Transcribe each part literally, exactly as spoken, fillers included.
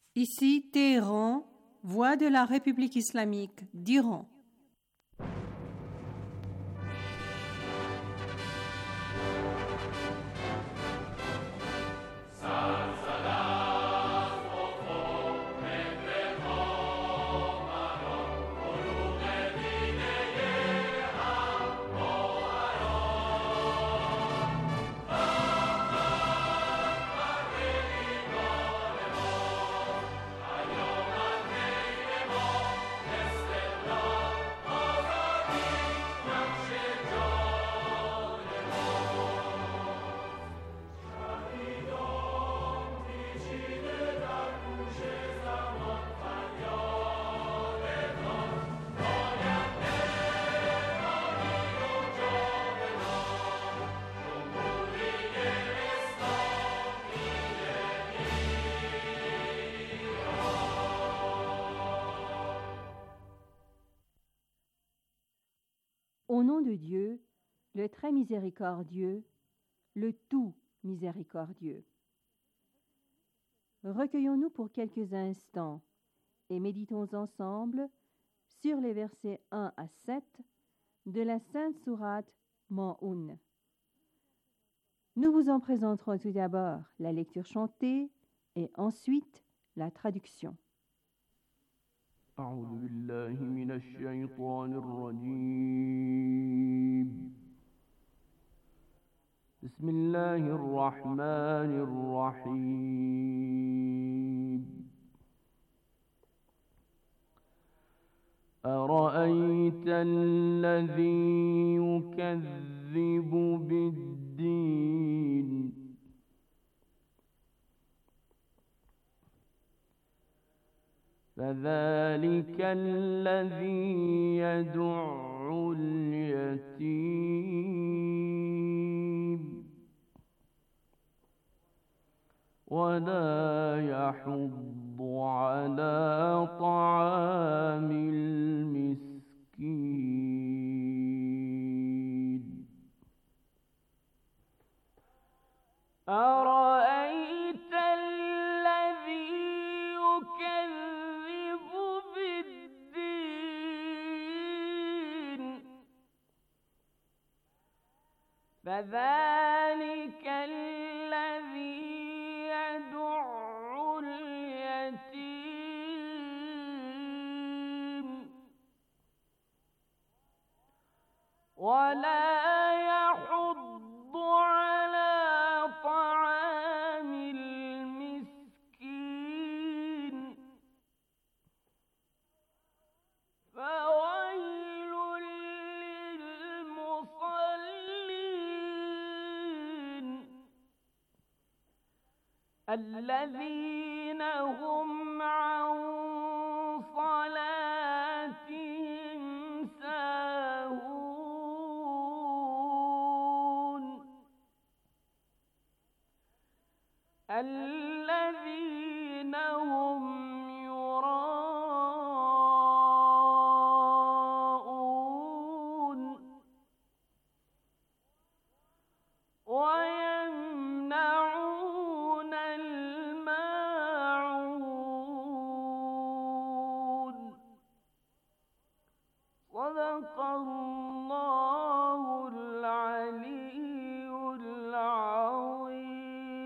Ici Téhéran, voix de la République islamique d'Iran. Au nom de Dieu, le très miséricordieux, le tout miséricordieux. Recueillons-nous pour quelques instants et méditons ensemble sur les versets un à sept de la Sainte Sourate Maûn. Nous vous en présenterons tout d'abord la lecture chantée et ensuite la traduction. أعوذ بالله من الشيطان الرجيم بسم الله الرحمن الرحيم أرأيت الذي يكذب بالدين فذلك الذي يدع اليتيم ولا يحض على طعام المسكين أرأيت الذي يكذب بالدين فذلك الذي يدع اليتيم ولا يحض على طعام المسكين فويل للمصلين الذين هم عن صلاتهم ساهون الذين هم يراءون ويمنعون الماعون صدق الله العلي العظيم.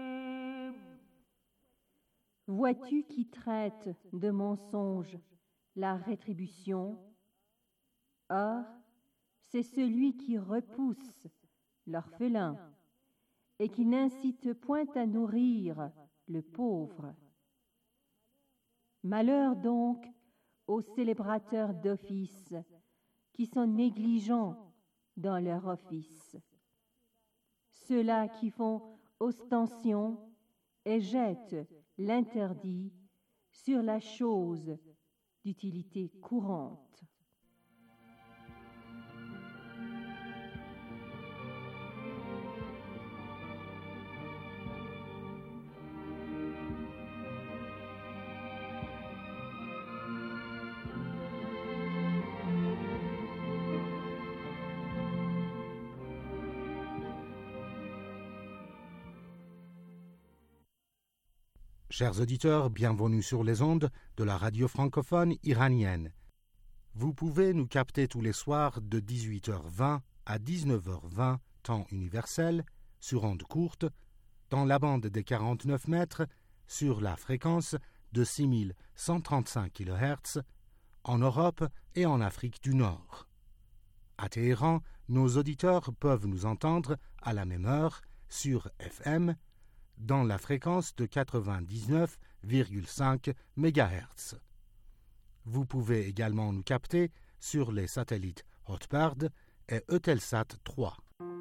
Vois-tu qui traite de mensonge la rétribution? Or, c'est celui qui repousse l'orphelin et qui n'incite point à nourrir le pauvre. Malheur donc aux célébrateurs d'office qui sont négligents dans leur office, ceux-là qui font ostension et jettent l'interdit sur la chose d'utilité courante. Chers auditeurs, bienvenue sur les ondes de la radio francophone iranienne. Vous pouvez nous capter tous les soirs de dix-huit heures vingt à dix-neuf heures vingt, temps universel, sur ondes courtes, dans la bande des quarante-neuf mètres, sur la fréquence de six mille cent trente-cinq kilohertz, en Europe et en Afrique du Nord. À Téhéran, nos auditeurs peuvent nous entendre à la même heure sur F M, dans la fréquence de quatre-vingt-dix-neuf virgule cinq mégahertz. Vous pouvez également nous capter sur les satellites Hotbird et Eutelsat trois.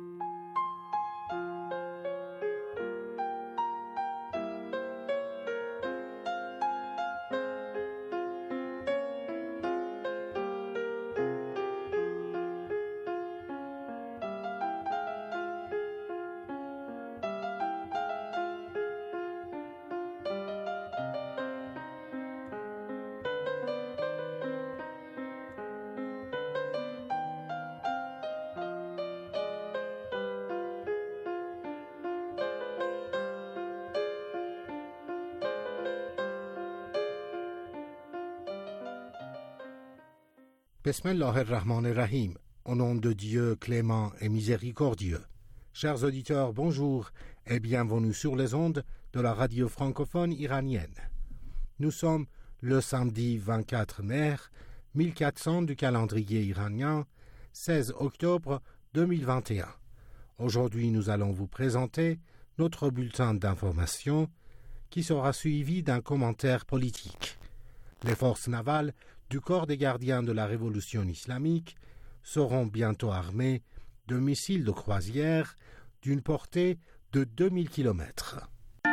Bismillah ar-Rahman ar-Rahim, au nom de Dieu clément et miséricordieux. Chers auditeurs, bonjour et bienvenue sur les ondes de la radio francophone iranienne. Nous sommes le samedi vingt-quatre mai mille quatre cents du calendrier iranien, seize octobre deux mille vingt et un. Aujourd'hui, nous allons vous présenter notre bulletin d'information qui sera suivi d'un commentaire politique. Les forces navales du corps des gardiens de la révolution islamique seront bientôt armés de missiles de croisière d'une portée de deux mille kilomètres.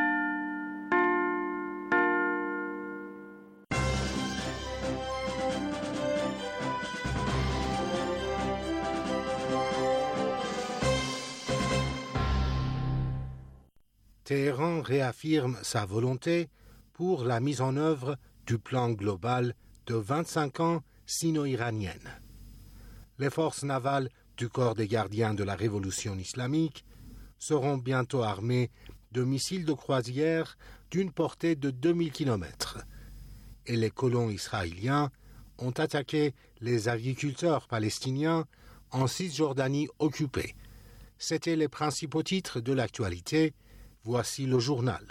Téhéran réaffirme sa volonté pour la mise en œuvre du plan global de vingt-cinq ans sino-iranienne. Les forces navales du corps des gardiens de la révolution islamique seront bientôt armées de missiles de croisière d'une portée de deux mille kilomètres. Et les colons israéliens ont attaqué les agriculteurs palestiniens en Cisjordanie occupée. C'étaient les principaux titres de l'actualité. Voici le journal.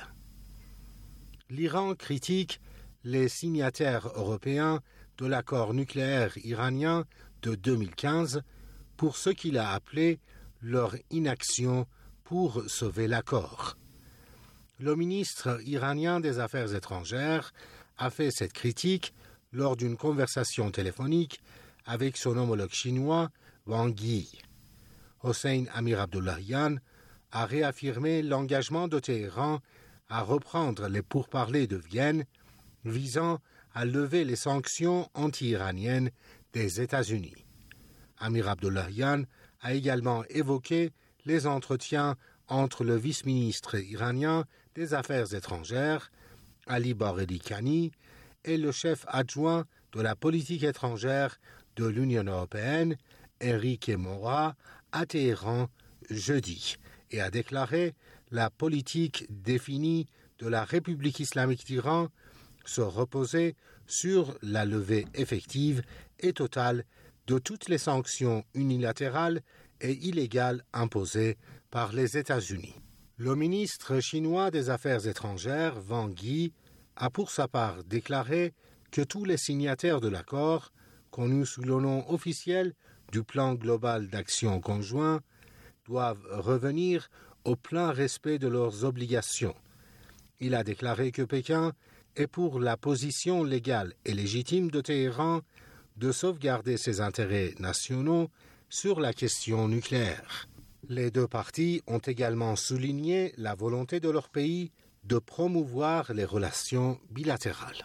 L'Iran critique les signataires européens de l'accord nucléaire iranien de deux mille quinze pour ce qu'il a appelé leur inaction pour sauver l'accord. Le ministre iranien des Affaires étrangères a fait cette critique lors d'une conversation téléphonique avec son homologue chinois Wang Yi. Hossein Amir-Abdollahian a réaffirmé l'engagement de Téhéran à reprendre les pourparlers de Vienne visant à lever les sanctions anti-iraniennes des États-Unis. Amir Abdollahian a également évoqué les entretiens entre le vice-ministre iranien des Affaires étrangères, Ali Bagheri Kani, et le chef adjoint de la politique étrangère de l'Union européenne, Enrique Mora, à Téhéran jeudi, et a déclaré la politique définie de la République islamique d'Iran se reposer sur la levée effective et totale de toutes les sanctions unilatérales et illégales imposées par les États-Unis. Le ministre chinois des Affaires étrangères, Wang Yi, a pour sa part déclaré que tous les signataires de l'accord, connu sous le nom officiel du Plan global d'action conjoint, doivent revenir au plein respect de leurs obligations. Il a déclaré que Pékin est pour la position légale et légitime de Téhéran de sauvegarder ses intérêts nationaux sur la question nucléaire. Les deux parties ont également souligné la volonté de leur pays de promouvoir les relations bilatérales.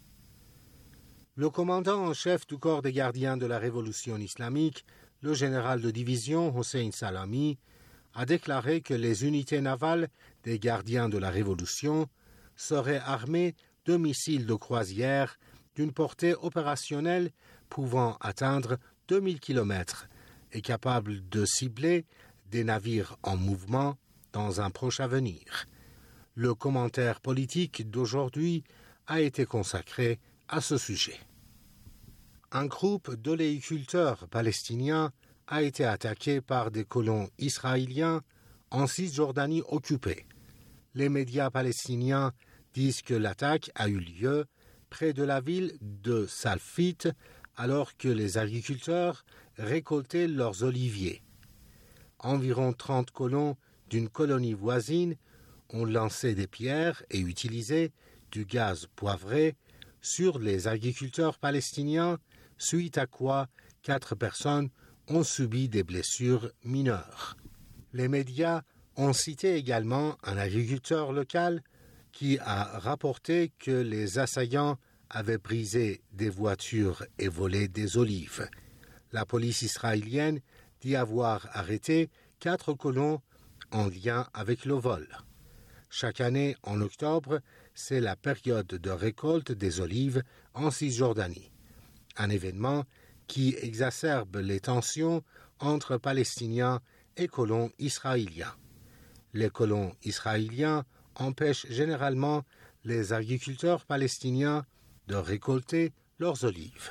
Le commandant en chef du corps des gardiens de la révolution islamique, le général de division Hossein Salami, a déclaré que les unités navales des gardiens de la révolution seraient armées de missiles de croisière d'une portée opérationnelle pouvant atteindre deux mille kilomètres et capables de cibler des navires en mouvement dans un proche avenir. Le commentaire politique d'aujourd'hui a été consacré à ce sujet. Un groupe d'oléiculteurs palestiniens a été attaqué par des colons israéliens en Cisjordanie occupée. Les médias palestiniens disent que l'attaque a eu lieu près de la ville de Salfit alors que les agriculteurs récoltaient leurs oliviers. Environ trente colons d'une colonie voisine ont lancé des pierres et utilisé du gaz poivré sur les agriculteurs palestiniens, suite à quoi quatre personnes ont subi des blessures mineures. Les médias ont cité également un agriculteur local qui a rapporté que les assaillants avaient brisé des voitures et volé des olives. La police israélienne dit avoir arrêté quatre colons en lien avec le vol. Chaque année, en octobre, c'est la période de récolte des olives en Cisjordanie. Un événement qui exacerbe les tensions entre Palestiniens et colons israéliens. Les colons israéliens empêchent généralement les agriculteurs palestiniens de récolter leurs olives.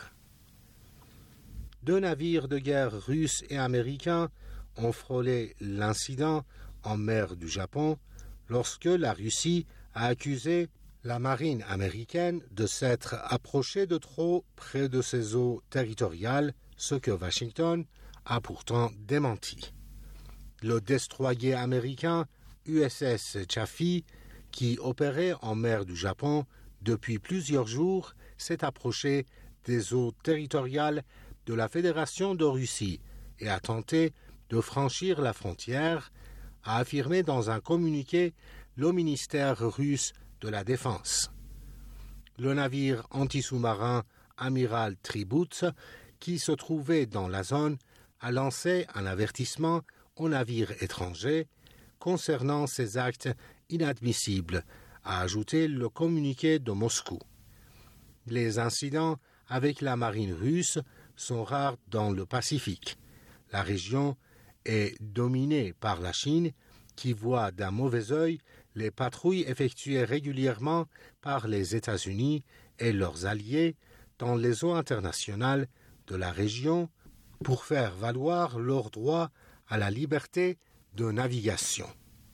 Deux navires de guerre russes et américains ont frôlé l'incident en mer du Japon lorsque la Russie a accusé la marine américaine de s'être approchée de trop près de ses eaux territoriales, ce que Washington a pourtant démenti. Le destroyer américain U S S Chaffee, qui opérait en mer du Japon depuis plusieurs jours, s'est approché des eaux territoriales de la Fédération de Russie et a tenté de franchir la frontière, a affirmé dans un communiqué le ministère russe de la Défense. Le navire anti-sous-marin amiral Tribut, qui se trouvait dans la zone, a lancé un avertissement aux navires étrangers concernant ces actes inadmissibles, a ajouté le communiqué de Moscou. Les incidents avec la marine russe sont rares dans le Pacifique. La région est dominée par la Chine, qui voit d'un mauvais œil les patrouilles effectuées régulièrement par les États-Unis et leurs alliés dans les eaux internationales de la région pour faire valoir leur droit à la liberté de navigation.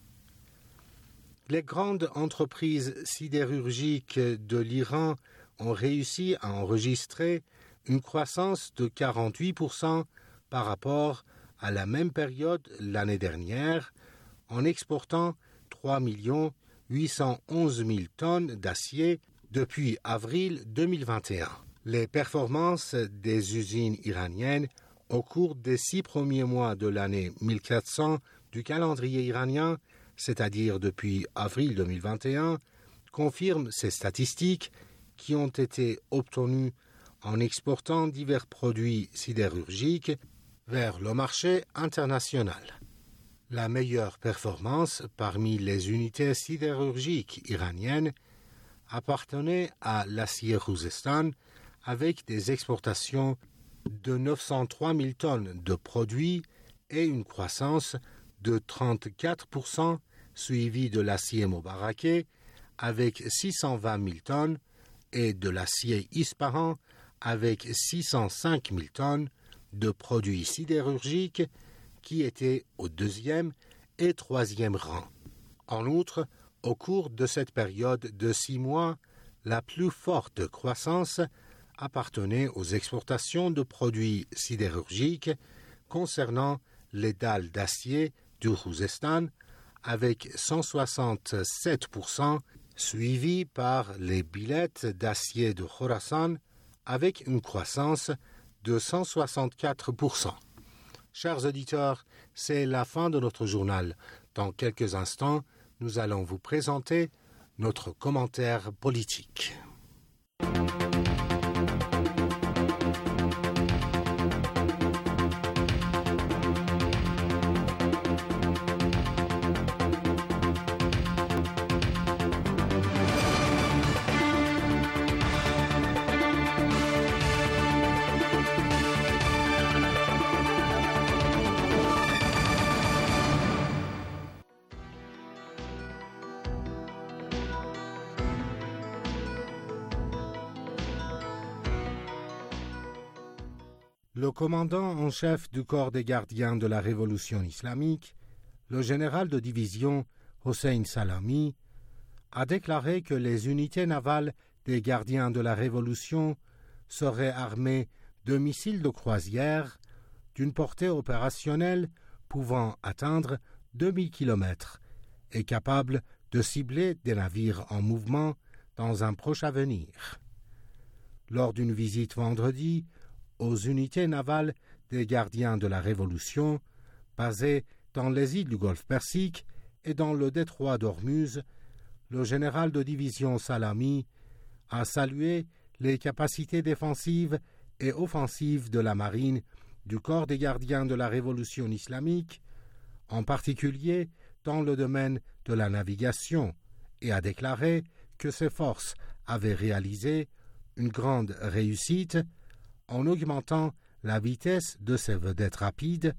Les grandes entreprises sidérurgiques de l'Iran ont réussi à enregistrer une croissance de quarante-huit pour cent par rapport à la même période l'année dernière, en exportant trois millions huit cent onze mille tonnes d'acier depuis avril deux mille vingt et un. Les performances des usines iraniennes au cours des six premiers mois de l'année mille quatre cents du calendrier iranien, c'est-à-dire depuis avril deux mille vingt et un, confirment ces statistiques qui ont été obtenues en exportant divers produits sidérurgiques vers le marché international. La meilleure performance parmi les unités sidérurgiques iraniennes appartenait à l'acier Khuzestan avec des exportations de neuf cent trois mille tonnes de produits et une croissance de trente-quatre pour cent, suivie de l'acier Mobarake avec six cent vingt mille tonnes et de l'acier Ispahan avec six cent cinq mille tonnes de produits sidérurgiques qui étaient au deuxième et troisième rang. En outre, au cours de cette période de six mois, la plus forte croissance appartenait aux exportations de produits sidérurgiques concernant les dalles d'acier du Khuzestan avec cent soixante-sept pour cent, suivi par les billettes d'acier de Khorasan avec une croissance de cent soixante-quatre pour cent. Chers auditeurs, c'est la fin de notre journal. Dans quelques instants, nous allons vous présenter notre commentaire politique. Le commandant en chef du corps des gardiens de la révolution islamique, le général de division Hossein Salami, a déclaré que les unités navales des gardiens de la révolution seraient armées de missiles de croisière d'une portée opérationnelle pouvant atteindre deux mille kilomètres et capables de cibler des navires en mouvement dans un proche avenir. Lors d'une visite vendredi aux unités navales des gardiens de la Révolution, basées dans les îles du Golfe Persique et dans le détroit d'Ormuz, le général de division Salami a salué les capacités défensives et offensives de la marine du corps des gardiens de la Révolution islamique, en particulier dans le domaine de la navigation, et a déclaré que ses forces avaient réalisé une grande réussite en augmentant la vitesse de ses vedettes rapides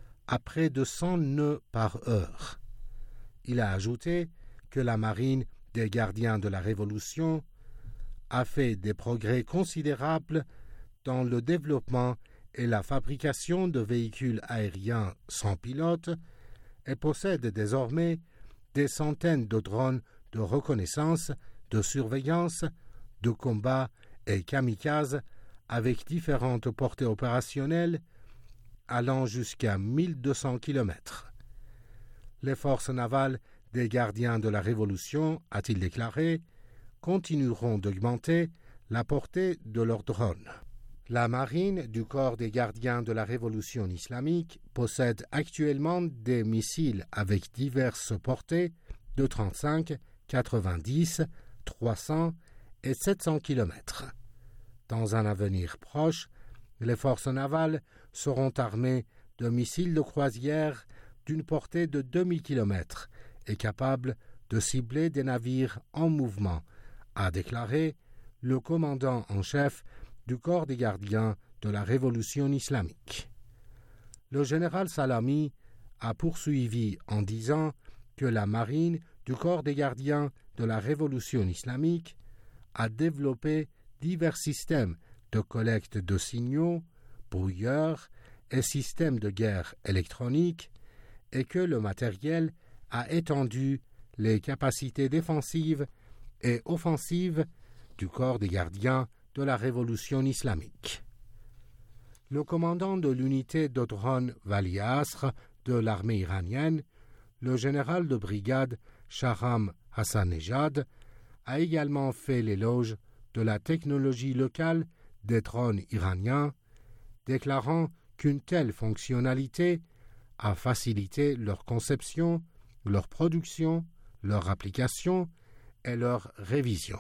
à près de cent nœuds par heure. Il a ajouté que la marine des gardiens de la Révolution a fait des progrès considérables dans le développement et la fabrication de véhicules aériens sans pilote et possède désormais des centaines de drones de reconnaissance, de surveillance, de combat et kamikazes avec différentes portées opérationnelles allant jusqu'à mille deux cents kilomètres. Les forces navales des gardiens de la Révolution, a-t-il déclaré, continueront d'augmenter la portée de leurs drones. La marine du corps des gardiens de la Révolution islamique possède actuellement des missiles avec diverses portées de trente-cinq, quatre-vingt-dix, trois cents et sept cents kilomètres. Dans un avenir proche, les forces navales seront armées de missiles de croisière d'une portée de deux mille kilomètres et capables de cibler des navires en mouvement, a déclaré le commandant en chef du corps des gardiens de la Révolution islamique. Le général Salami a poursuivi en disant que la marine du corps des gardiens de la Révolution islamique a développé divers systèmes de collecte de signaux, brouilleurs et systèmes de guerre électronique et que le matériel a étendu les capacités défensives et offensives du corps des gardiens de la Révolution islamique. Le commandant de l'unité de drones Wali Asr de l'armée iranienne, le général de brigade Shahram Hassanejad, a également fait l'éloge de la technologie locale des drones iraniens, déclarant qu'une telle fonctionnalité a facilité leur conception, leur production, leur application et leur révision.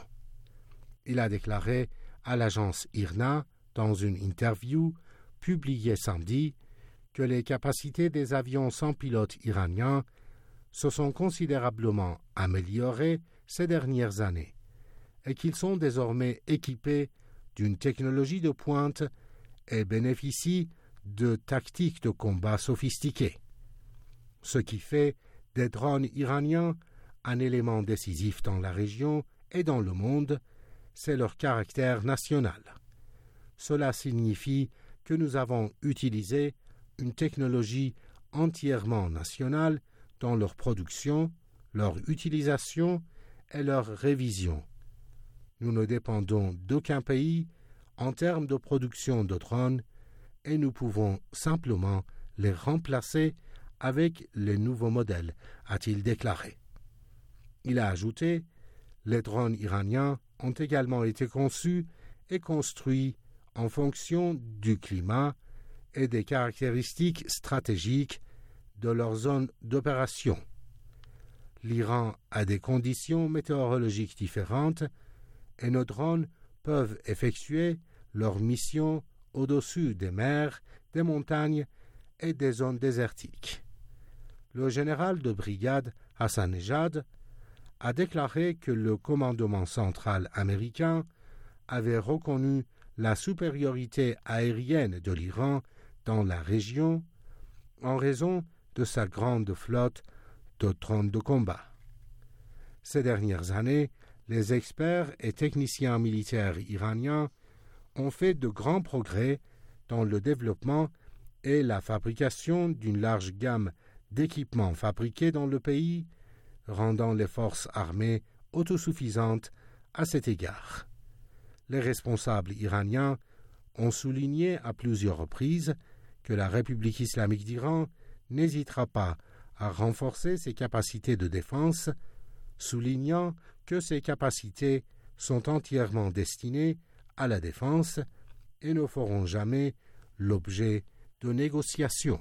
Il a déclaré à l'agence I R N A, dans une interview publiée samedi, que les capacités des avions sans pilote iraniens se sont considérablement améliorées ces dernières années et qu'ils sont désormais équipés d'une technologie de pointe et bénéficient de tactiques de combat sophistiquées, ce qui fait des drones iraniens un élément décisif dans la région et dans le monde, c'est leur caractère national. Cela signifie que nous avons utilisé une technologie entièrement nationale dans leur production, leur utilisation et leur révision. Nous ne dépendons d'aucun pays en termes de production de drones et nous pouvons simplement les remplacer avec les nouveaux modèles, a-t-il déclaré. Il a ajouté « Les drones iraniens ont également été conçus et construits en fonction du climat et des caractéristiques stratégiques de leur zone d'opération. L'Iran a des conditions météorologiques différentes et nos drones peuvent effectuer leur mission au-dessus des mers, des montagnes et des zones désertiques. Le général de brigade Hassanejad a déclaré que le commandement central américain avait reconnu la supériorité aérienne de l'Iran dans la région en raison de sa grande flotte de drones de combat. Ces dernières années, les experts et techniciens militaires iraniens ont fait de grands progrès dans le développement et la fabrication d'une large gamme d'équipements fabriqués dans le pays, rendant les forces armées autosuffisantes à cet égard. Les responsables iraniens ont souligné à plusieurs reprises que la République islamique d'Iran n'hésitera pas à renforcer ses capacités de défense, soulignant que ces capacités sont entièrement destinées à la défense et ne feront jamais l'objet de négociations.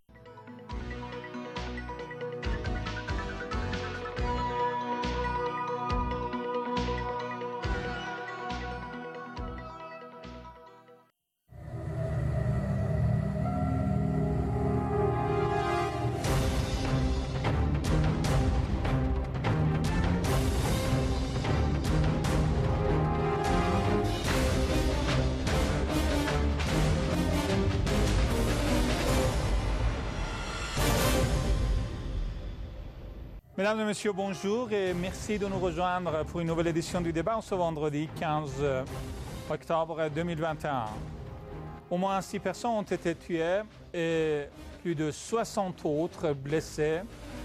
Mesdames et messieurs, bonjour et merci de nous rejoindre pour une nouvelle édition du débat ce vendredi quinze octobre deux mille vingt et un. Au moins six personnes ont été tuées et plus de soixante autres blessées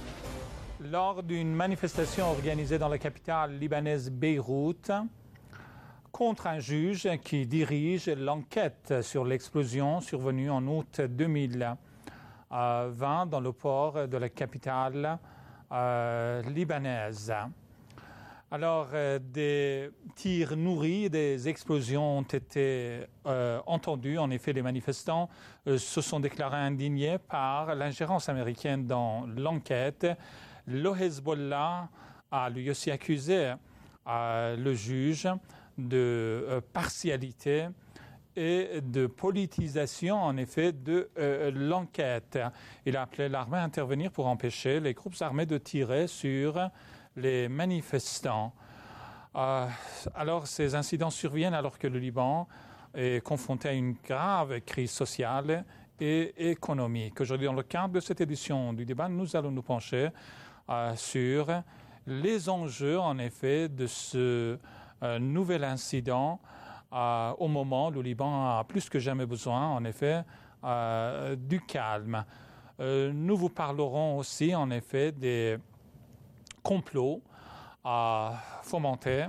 lors d'une manifestation organisée dans la capitale libanaise Beyrouth contre un juge qui dirige l'enquête sur l'explosion survenue en août deux mille vingt dans le port de la capitale Euh, libanaise. Alors, euh, des tirs nourris, des explosions ont été euh, entendus. En effet, les manifestants euh, se sont déclarés indignés par l'ingérence américaine dans l'enquête. Le Hezbollah a lui aussi accusé euh, le juge de euh, partialité et de politisation, en effet, de euh, l'enquête. Il a appelé l'armée à intervenir pour empêcher les groupes armés de tirer sur les manifestants. Euh, alors, ces incidents surviennent alors que le Liban est confronté à une grave crise sociale et économique. Aujourd'hui, dans le cadre de cette édition du débat, nous allons nous pencher euh, sur les enjeux, en effet, de ce euh, nouvel incident Euh, au moment où le Liban a plus que jamais besoin, en effet, euh, du calme. Euh, nous vous parlerons aussi, en effet, des complots euh, fomentés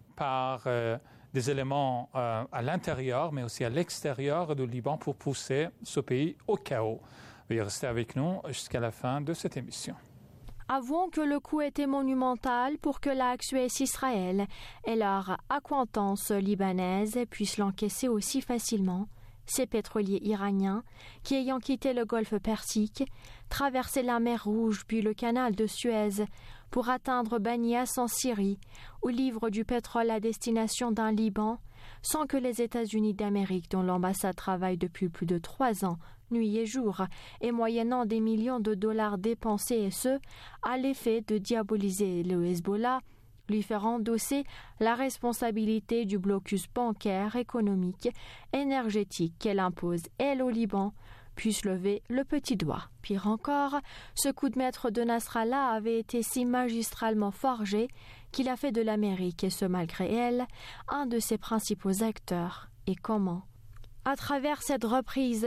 par euh, des éléments euh, à l'intérieur, mais aussi à l'extérieur du Liban pour pousser ce pays au chaos. Veuillez rester avec nous jusqu'à la fin de cette émission. Avouons que le coup était monumental pour que la Suez Israël et leur accointance libanaise puissent l'encaisser aussi facilement. Ces pétroliers iraniens, qui ayant quitté le golfe Persique, traversaient la mer Rouge puis le canal de Suez pour atteindre Banias en Syrie, où livrent du pétrole à destination d'un Liban, sans que les États-Unis d'Amérique, dont l'ambassade travaille depuis plus de trois ans, nuit et jour, et moyennant des millions de dollars dépensés, et ce, à l'effet de diaboliser le Hezbollah, lui faire endosser la responsabilité du blocus bancaire, économique, énergétique qu'elle impose, elle, au Liban, puisse lever le petit doigt. Pire encore, ce coup de maître de Nasrallah avait été si magistralement forgé qu'il a fait de l'Amérique, et ce malgré elle, un de ses principaux acteurs. Et comment ? À travers cette reprise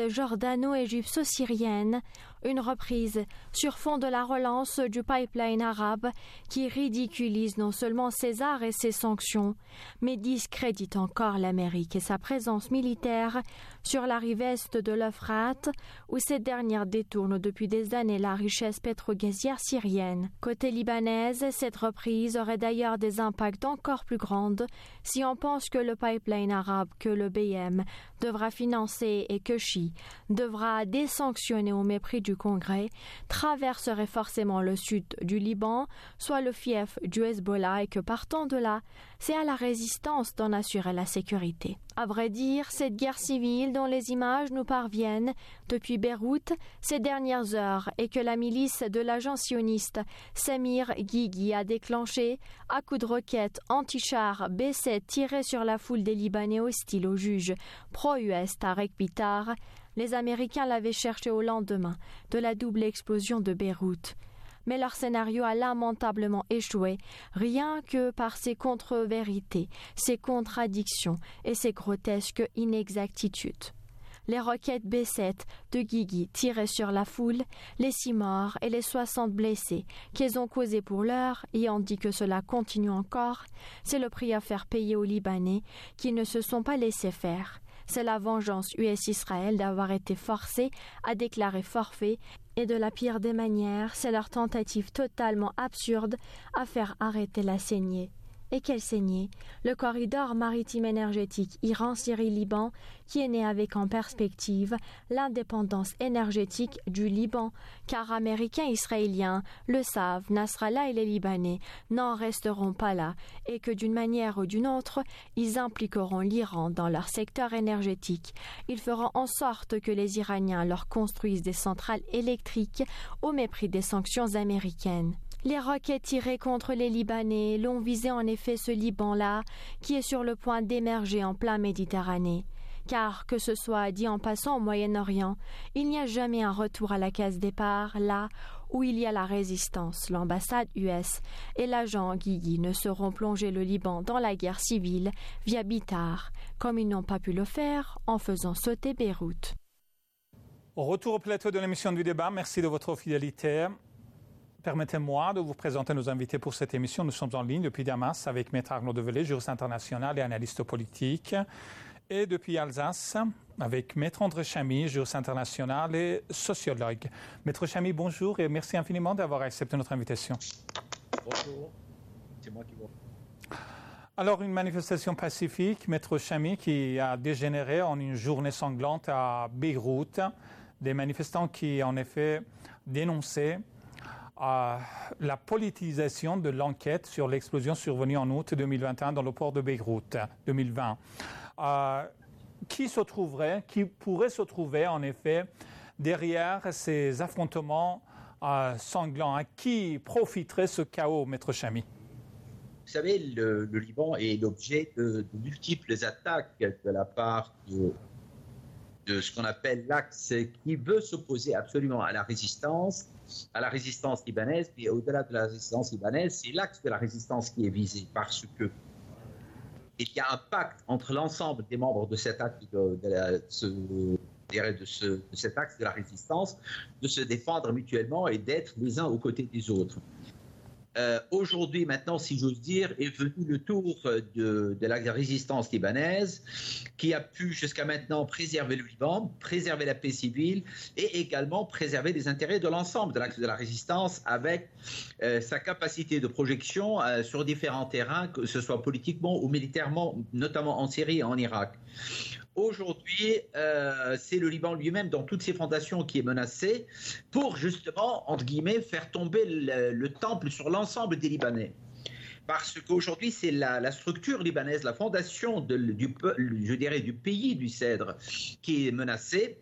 jordano-égypto-syrienne, une reprise sur fond de la relance du pipeline arabe qui ridiculise non seulement César et ses sanctions, mais discrédite encore l'Amérique et sa présence militaire sur la rive est de l'Euphrate, où cette dernière détourne depuis des années la richesse pétrogazière syrienne. Côté libanaise, cette reprise aurait d'ailleurs des impacts encore plus grands si on pense que le pipeline arabe que le B M devra financer et que Chi devra désanctionner au mépris du Congrès traverserait forcément le sud du Liban, soit le fief du Hezbollah, et que partant de là, c'est à la résistance d'en assurer la sécurité. À vrai dire, cette guerre civile dont les images nous parviennent depuis Beyrouth ces dernières heures et que la milice de l'agent sioniste Samir Guigui a déclenchée à coups de roquettes anti-chars B sept tirés sur la foule des Libanais hostiles au juge pro-U S Tarek Bitar, les Américains l'avaient cherché au lendemain de la double explosion de Beyrouth. Mais leur scénario a lamentablement échoué, rien que par ses contre-vérités, ses contradictions et ses grotesques inexactitudes. Les roquettes B sept de Guigui tiraient sur la foule, les six morts et les soixante blessés qu'elles ont causés pour l'heure, et on dit que cela continue encore. C'est le prix à faire payer aux Libanais qui ne se sont pas laissés faire. C'est la vengeance U S-Israël d'avoir été forcée à déclarer forfait, et de la pire des manières, c'est leur tentative totalement absurde à faire arrêter la saignée. Et quelle saignée? Le corridor maritime énergétique Iran-Syrie-Liban, qui est né avec en perspective l'indépendance énergétique du Liban, car Américains et Israéliens le savent, Nasrallah et les Libanais n'en resteront pas là, et que d'une manière ou d'une autre, ils impliqueront l'Iran dans leur secteur énergétique. Ils feront en sorte que les Iraniens leur construisent des centrales électriques au mépris des sanctions américaines. Les roquettes tirées contre les Libanais l'ont visé en effet ce Liban-là, qui est sur le point d'émerger en plein Méditerranée. Car, que ce soit dit en passant au Moyen-Orient, il n'y a jamais un retour à la case départ, là où il y a la résistance. L'ambassade U S et l'agent Guigui ne sauront plonger le Liban dans la guerre civile via Bitar, comme ils n'ont pas pu le faire en faisant sauter Beyrouth. Au retour au plateau de l'émission du débat, merci de votre fidélité. Permettez-moi de vous présenter nos invités pour cette émission. Nous sommes en ligne depuis Damas avec Maître Arnaud Develay, juriste international et analyste politique. Et depuis Alsace avec Maître André Chamy, juriste international et sociologue. Maître Chamy, bonjour et merci infiniment d'avoir accepté notre invitation. Bonjour, c'est moi qui vous. Alors, une manifestation pacifique, Maître Chamy, qui a dégénéré en une journée sanglante à Beyrouth. Des manifestants qui, en effet, dénonçaient Euh, la politisation de l'enquête sur l'explosion survenue en août deux mille vingt et un dans le port de Beyrouth deux mille vingt. Euh, qui se trouverait, qui pourrait se trouver en effet derrière ces affrontements euh, sanglants? À qui profiterait ce chaos, Maître Chamy? Vous savez, le, le Liban est l'objet de, de multiples attaques de la part de, de ce qu'on appelle l'axe qui veut s'opposer absolument à la résistance, à la résistance libanaise, mais au-delà de la résistance libanaise, c'est l'axe de la résistance qui est visé, parce que il y a un pacte entre l'ensemble des membres de cet axe de, de, la, de, ce, de, ce, de cet axe de la résistance, de se défendre mutuellement et d'être les uns aux côtés des autres. Euh, aujourd'hui, maintenant, si j'ose dire, est venu le tour de, de la résistance libanaise qui a pu jusqu'à maintenant préserver le Liban, préserver la paix civile et également préserver les intérêts de l'ensemble de l'axe de la résistance avec euh, sa capacité de projection euh, sur différents terrains, que ce soit politiquement ou militairement, notamment en Syrie et en Irak. Aujourd'hui, euh, c'est le Liban lui-même, dans toutes ses fondations, qui est menacé pour justement, entre guillemets, faire tomber le, le temple sur l'ensemble des Libanais. Parce qu'aujourd'hui, c'est la, la structure libanaise, la fondation de, du, je dirais, du pays du Cèdre qui est menacée.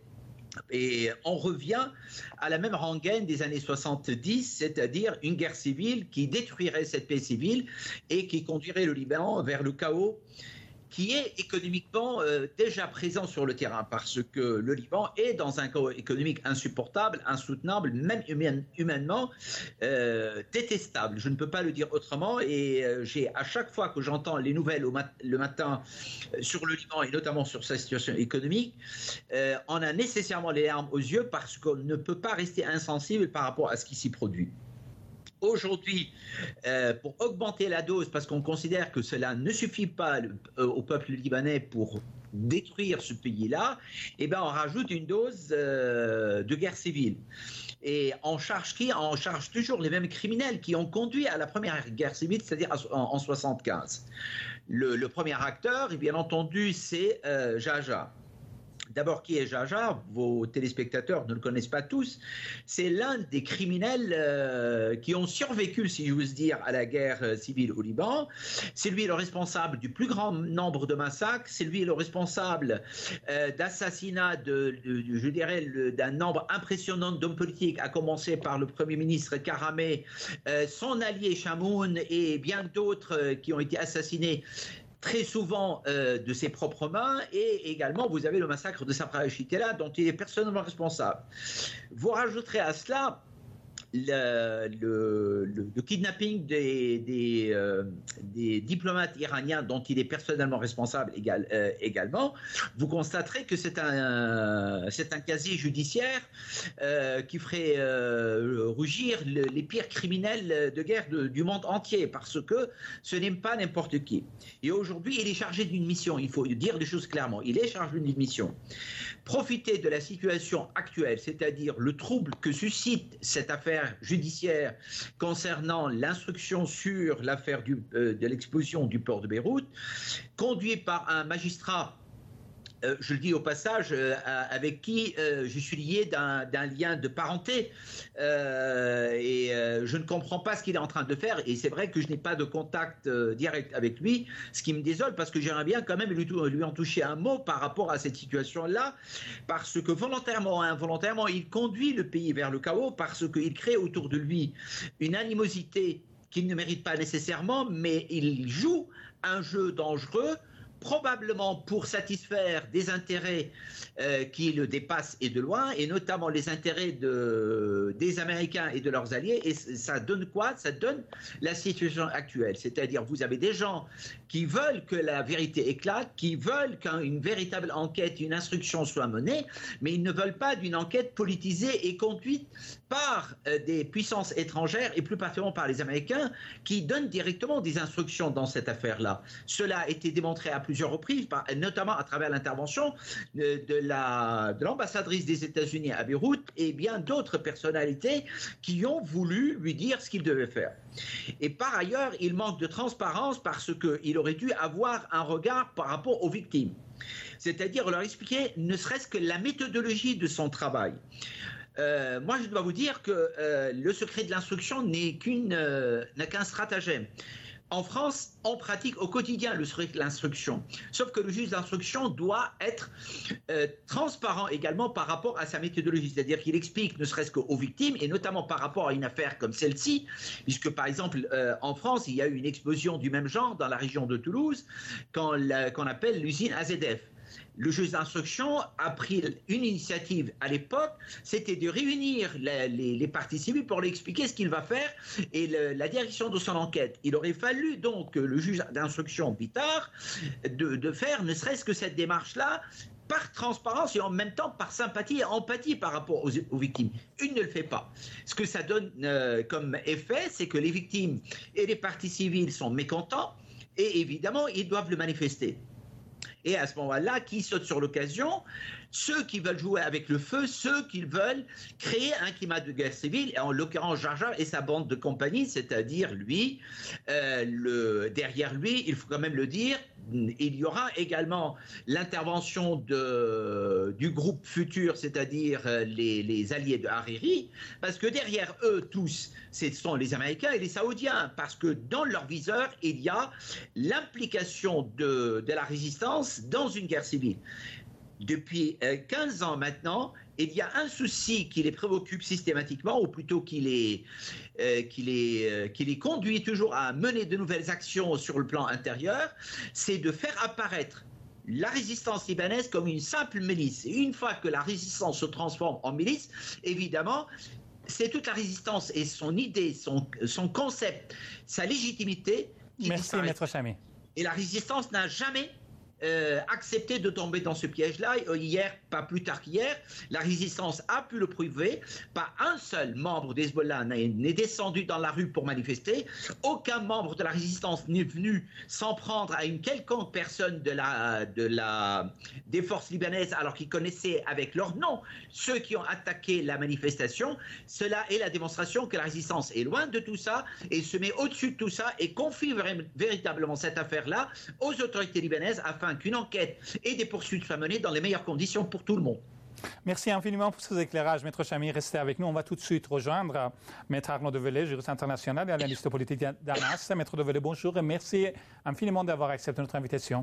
Et on revient à la même rengaine des années soixante-dix, c'est-à-dire une guerre civile qui détruirait cette paix civile et qui conduirait le Liban vers le chaos, qui est économiquement euh, déjà présent sur le terrain, parce que le Liban est dans un chaos économique insupportable, insoutenable, même humain, humainement euh, détestable. Je ne peux pas le dire autrement, et euh, j'ai à chaque fois que j'entends les nouvelles au mat- le matin euh, sur le Liban, et notamment sur sa situation économique, euh, on a nécessairement les larmes aux yeux, parce qu'on ne peut pas rester insensible par rapport à ce qui s'y produit. Aujourd'hui, euh, pour augmenter la dose, parce qu'on considère que cela ne suffit pas le, euh, au peuple libanais pour détruire ce pays-là, eh ben on rajoute une dose euh, de guerre civile. Et on charge qui? On charge toujours les mêmes criminels qui ont conduit à la première guerre civile, c'est-à-dire en, en soixante-quinze. Le, le premier acteur, et bien entendu, c'est euh, Jaja. D'abord, qui est Jaja? Vos téléspectateurs ne le connaissent pas tous. C'est l'un des criminels euh, qui ont survécu, si j'ose dire, à la guerre euh, civile au Liban. C'est lui le responsable du plus grand nombre de massacres. C'est lui le responsable euh, d'assassinats, de, de, de, je dirais, le, d'un nombre impressionnant d'hommes politiques, à commencer par le Premier ministre Karameh, euh, son allié Chamoun et bien d'autres euh, qui ont été assassinés très souvent euh, de ses propres mains, et également vous avez le massacre de Sabra Chitela dont il est personnellement responsable. Vous rajouterez à cela le, le, le, le kidnapping des, des, euh, des diplomates iraniens dont il est personnellement responsable égal, euh, également, vous constaterez que c'est un, c'est un casier judiciaire euh, qui ferait euh, rougir le, les pires criminels de guerre de, du monde entier, parce que ce n'est pas n'importe qui. Et aujourd'hui, il est chargé d'une mission, il faut dire les choses clairement, il est chargé d'une mission. Profiter de la situation actuelle, c'est-à-dire le trouble que suscite cette affaire judiciaire concernant l'instruction sur l'affaire du, euh, de l'explosion du port de Beyrouth, conduit par un magistrat, euh, je le dis au passage, euh, avec qui euh, je suis lié d'un, d'un lien de parenté, euh, et euh, je ne comprends pas ce qu'il est en train de faire, et c'est vrai que je n'ai pas de contact euh, direct avec lui, ce qui me désole, parce que j'aimerais bien quand même lui, lui en toucher un mot par rapport à cette situation-là, parce que volontairement ou involontairement, il conduit le pays vers le chaos, parce qu'il crée autour de lui une animosité qu'il ne mérite pas nécessairement, mais il joue un jeu dangereux, probablement pour satisfaire des intérêts euh, qui le dépassent et de loin, et notamment les intérêts de, des Américains et de leurs alliés. Et ça donne quoi? Ça donne la situation actuelle. C'est-à-dire, vous avez des gens qui veulent que la vérité éclate, qui veulent qu'une véritable enquête, une instruction soit menée, mais ils ne veulent pas d'une enquête politisée et conduite par euh, des puissances étrangères, et plus particulièrement par les Américains, qui donnent directement des instructions dans cette affaire-là. Cela a été démontré à plusieurs reprises, par, notamment à travers l'intervention de, de, la, de l'ambassadrice des États-Unis à Beyrouth et bien d'autres personnalités qui ont voulu lui dire ce qu'il devait faire. Et par ailleurs, il manque de transparence parce qu'il aurait dû avoir un regard par rapport aux victimes. C'est-à-dire leur expliquer ne serait-ce que la méthodologie de son travail. Euh, moi, je dois vous dire que euh, le secret de l'instruction n'est qu'une, euh, n'a qu'un stratagème. En France, on pratique au quotidien le secret de l'instruction. Sauf que le juge d'instruction doit être euh, transparent également par rapport à sa méthodologie. C'est-à-dire qu'il explique ne serait-ce qu'aux victimes, et notamment par rapport à une affaire comme celle-ci, puisque par exemple euh, en France, il y a eu une explosion du même genre dans la région de Toulouse, quand la, qu'on appelle l'usine A Z F. Le juge d'instruction a pris une initiative à l'époque, c'était de réunir la, les, les parties civiles pour lui expliquer ce qu'il va faire et le, la direction de son enquête. Il aurait fallu donc le juge d'instruction Bittard de, de faire ne serait-ce que cette démarche-là par transparence et en même temps par sympathie et empathie par rapport aux, aux victimes. Il ne le fait pas. Ce que ça donne euh, comme effet, c'est que les victimes et les parties civiles sont mécontents et évidemment, ils doivent le manifester. Et à ce moment-là, qui saute sur l'occasion? Ceux qui veulent jouer avec le feu, ceux qui veulent créer un climat de guerre civile, et en l'occurrence Jar Jar et sa bande de compagnie, c'est-à-dire lui, euh, le, derrière lui, il faut quand même le dire, il y aura également l'intervention de, du groupe futur, c'est-à-dire les, les alliés de Hariri, parce que derrière eux tous, ce sont les Américains et les Saoudiens, parce que dans leur viseur, il y a l'implication de, de la résistance dans une guerre civile. Depuis quinze ans maintenant, il y a un souci qui les préoccupe systématiquement, ou plutôt qui les, euh, qui les, euh, qui les conduit toujours à mener de nouvelles actions sur le plan intérieur, c'est de faire apparaître la résistance libanaise comme une simple milice. Et une fois que la résistance se transforme en milice, évidemment, c'est toute la résistance et son idée, son, son concept, sa légitimité qui Merci, disparaît. Maître Chamy. Et la résistance n'a jamais Euh, accepter de tomber dans ce piège-là. Hier, pas plus tard qu'hier, la résistance a pu le prouver. Pas un seul membre d'Hezbollah n'est descendu dans la rue pour manifester. Aucun membre de la résistance n'est venu s'en prendre à une quelconque personne de la, de la, des forces libanaises alors qu'ils connaissaient avec leur nom ceux qui ont attaqué la manifestation. Cela est la démonstration que la résistance est loin de tout ça et se met au-dessus de tout ça et confie véritablement cette affaire-là aux autorités libanaises afin qu'une enquête et des poursuites soient menées dans les meilleures conditions pour tout le monde. Merci infiniment pour ces éclairages, Maître Chamy. Restez avec nous. On va tout de suite rejoindre Maître Arnaud Develay, juriste international et analyste politique d'Arnas. Maître Develay, bonjour et merci infiniment d'avoir accepté notre invitation.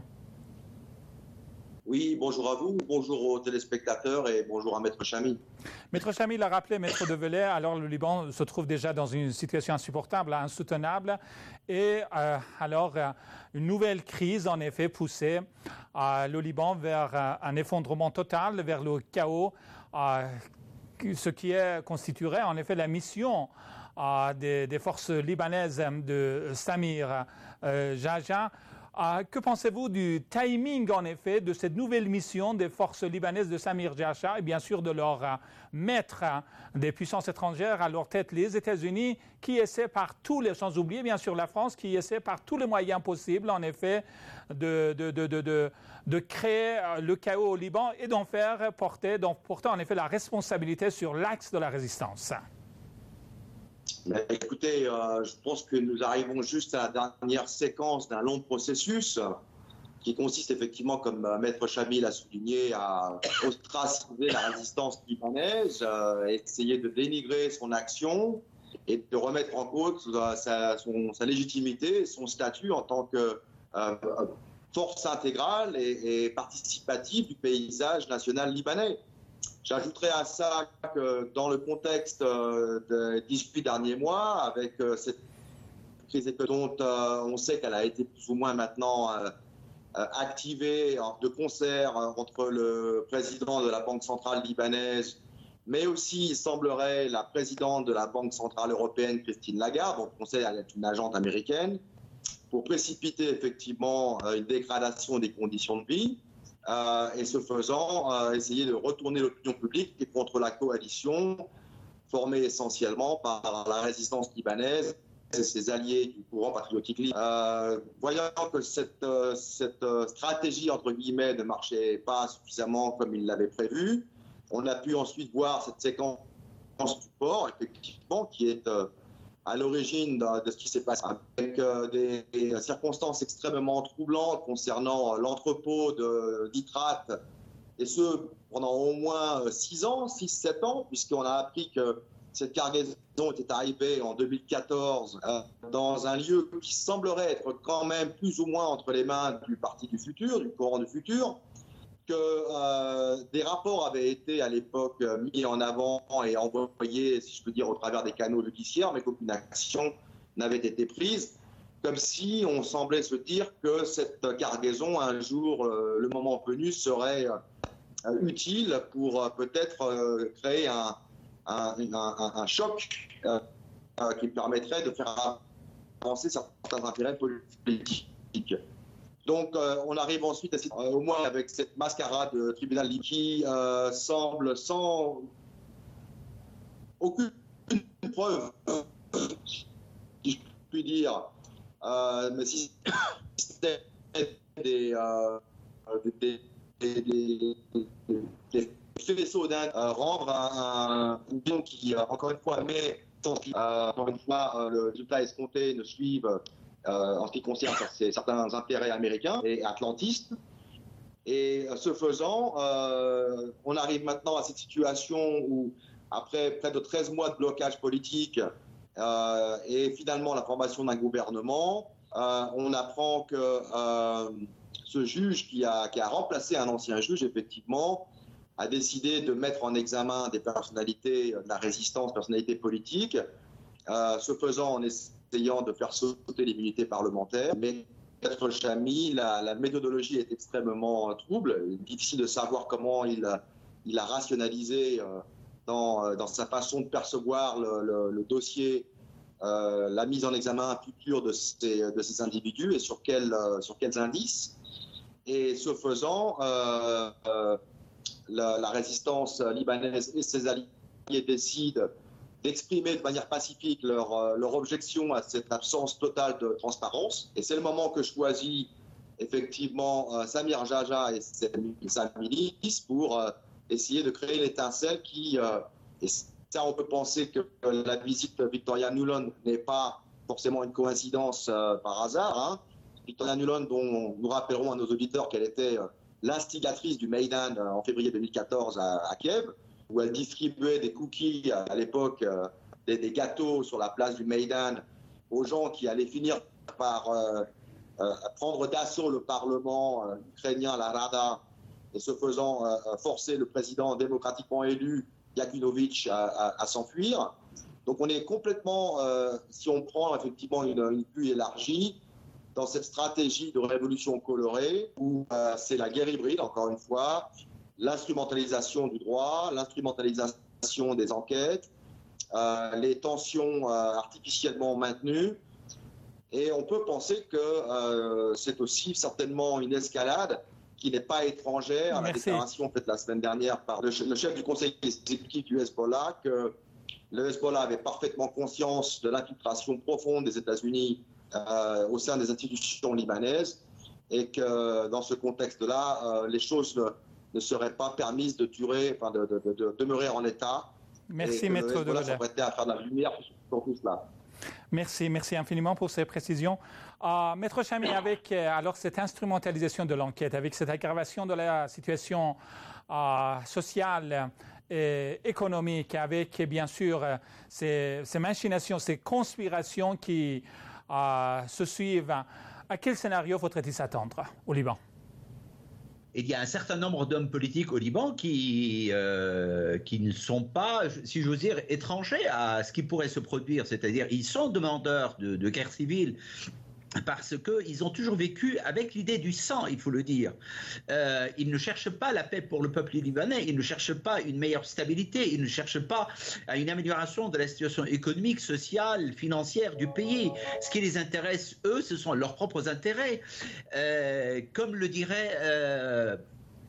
Oui, bonjour à vous, bonjour aux téléspectateurs et bonjour à Maître Chamy. Maître Chamy l'a rappelé, Maître Develay, alors le Liban se trouve déjà dans une situation insupportable, insoutenable. Et euh, alors, euh, une nouvelle crise, en effet, poussait euh, le Liban vers euh, un effondrement total, vers le chaos. Euh, ce qui est, constituerait en effet la mission euh, des, des forces libanaises de Samir euh, Jaja. Euh, que pensez-vous du timing, en effet, de cette nouvelle mission des forces libanaises de Samir Jaja et bien sûr de leur euh, maître hein, des puissances étrangères à leur tête, les États-Unis, qui essaient par tous les, sans oublier bien sûr la France, qui essaie par tous les moyens possibles, en effet, de, de, de, de, de, de créer le chaos au Liban et d'en faire porter, d'en porter en effet la responsabilité sur l'axe de la résistance? Mais écoutez, euh, je pense que nous arrivons juste à la dernière séquence d'un long processus qui consiste effectivement, comme euh, Maître Chamil a souligné, à ostraciser la résistance libanaise, euh, essayer de dénigrer son action et de remettre en cause euh, sa, son, sa légitimité et son statut en tant que euh, force intégrale et, et participative du paysage national libanais. J'ajouterai à ça que dans le contexte euh, des dix-huit derniers mois, avec euh, cette crise économique dont euh, on sait qu'elle a été plus ou moins maintenant euh, euh, activée de concert euh, entre le président de la Banque centrale libanaise, mais aussi, il semblerait, la présidente de la Banque centrale européenne, Christine Lagarde, dont on sait qu'elle est une agente américaine, pour précipiter effectivement euh, une dégradation des conditions de vie. Euh, et ce faisant, euh, essayer de retourner l'opinion publique et contre la coalition formée essentiellement par la résistance libanaise et ses alliés du courant patriotique libanais. Euh, voyant que cette, euh, cette euh, stratégie, entre guillemets, ne marchait pas suffisamment comme il l'avait prévu, on a pu ensuite voir cette séquence du port, effectivement, qui est euh, à l'origine de, de ce qui s'est passé, avec euh, des, des circonstances extrêmement troublantes concernant euh, l'entrepôt de nitrates, et ce pendant au moins six ans, six sept ans, puisqu'on a appris que cette cargaison était arrivée en deux mille quatorze euh, dans un lieu qui semblerait être quand même plus ou moins entre les mains du Parti du Futur, du courant du Futur, que euh, des rapports avaient été à l'époque mis en avant et envoyés, si je peux dire, au travers des canaux judiciaires, mais qu'aucune action n'avait été prise, comme si on semblait se dire que cette cargaison, un jour, euh, le moment venu, serait euh, utile pour euh, peut-être euh, créer un, un, un, un choc euh, euh, qui permettrait de faire avancer certains intérêts politiques. Donc, euh, on arrive ensuite, à, euh, au moins avec cette mascarade de tribunal qui euh, semble sans aucune preuve, si je puis dire, euh, mais si c'était des, euh, des, des, des, des faisceaux d'un euh, rendre un, un bilan qui, euh, encore une fois, met, euh, encore une fois, euh, le résultat escompté ne suive. Euh, en ce qui concerne certains intérêts américains et atlantistes. Et ce faisant, euh, on arrive maintenant à cette situation où, après près de treize mois de blocage politique euh, et finalement la formation d'un gouvernement, euh, on apprend que euh, ce juge qui a, qui a remplacé un ancien juge, effectivement, a décidé de mettre en examen des personnalités de la résistance, personnalités politiques. Euh, ce faisant, on est essayant de faire sauter l'immunité parlementaire. Mais Maître Chamil, la, la méthodologie est extrêmement euh, trouble. Il est difficile de savoir comment il, il a rationalisé euh, dans, dans sa façon de percevoir le, le, le dossier, euh, la mise en examen future de ces, de ces individus et sur, quel, euh, sur quels indices. Et ce faisant, euh, euh, la, la résistance libanaise et ses alliés décident d'exprimer de manière pacifique leur, euh, leur objection à cette absence totale de transparence. Et c'est le moment que choisit effectivement euh, Samir Jaja et sa milice pour euh, essayer de créer l'étincelle qui, euh, et ça on peut penser que la visite de Victoria Nuland n'est pas forcément une coïncidence euh, par hasard. Hein. Victoria Nuland, dont nous rappellerons à nos auditeurs qu'elle était euh, l'instigatrice du Maïdan euh, en février deux mille quatorze à, à Kiev, où elle distribuait des cookies à l'époque, euh, des, des gâteaux sur la place du Maïdan aux gens qui allaient finir par euh, euh, prendre d'assaut le Parlement euh, ukrainien, la Rada, et ce faisant euh, forcer le président démocratiquement élu, Yakunovitch, à, à, à s'enfuir. Donc on est complètement, euh, si on prend effectivement une, une vue élargie, dans cette stratégie de révolution colorée, où euh, c'est la guerre hybride, encore une fois, l'instrumentalisation du droit, l'instrumentalisation des enquêtes, euh, les tensions euh, artificiellement maintenues. Et on peut penser que euh, c'est aussi certainement une escalade qui n'est pas étrangère à la Merci. déclaration faite la semaine dernière par le, le chef du conseil exécutif du Hezbollah, que le Hezbollah avait parfaitement conscience de l'infiltration profonde des États-Unis euh, au sein des institutions libanaises, et que dans ce contexte-là, euh, les choses ne, ne seraient pas permises de durer, enfin de, de, de, de demeurer en état. Merci, et que Maître le Hezbollah Develet. s'apprêtait à faire de la lumière sur tout cela. Merci, merci infiniment pour ces précisions. Euh, Maître Chamy, avec euh, alors cette instrumentalisation de l'enquête, avec cette aggravation de la situation euh, sociale et économique, avec bien sûr euh, ces, ces machinations, ces conspirations qui euh, se suivent, à quel scénario faudrait-il s'attendre au Liban? Il y a un certain nombre d'hommes politiques au Liban qui, euh, qui ne sont pas, si j'ose dire, étrangers à ce qui pourrait se produire. C'est-à-dire, ils sont demandeurs de, de guerre civile parce qu'ils ont toujours vécu avec l'idée du sang, il faut le dire. Euh, ils ne cherchent pas la paix pour le peuple libanais, ils ne cherchent pas une meilleure stabilité, ils ne cherchent pas à une amélioration de la situation économique, sociale, financière du pays. Ce qui les intéresse, eux, ce sont leurs propres intérêts. Euh, comme le dirait... Euh,